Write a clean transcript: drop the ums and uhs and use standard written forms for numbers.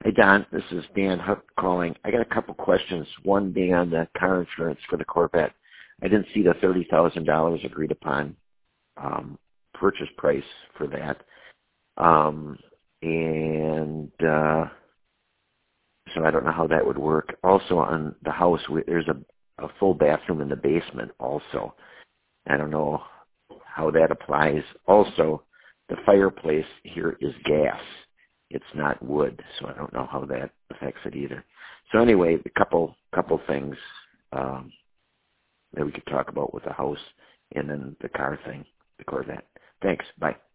Hey, Don. This is Dan Huck calling. I got a couple questions, one being on the car insurance for the Corvette. I didn't see the $30,000 agreed upon purchase price for that. So I don't know how that would work. Also, on the house, there's a full bathroom in the basement also. I don't know how that applies. Also, the fireplace here is gas. It's not wood, so I don't know how that affects it either. So anyway, a couple things that we could talk about with the house and then the car thing, the Corvette. Thanks. Bye.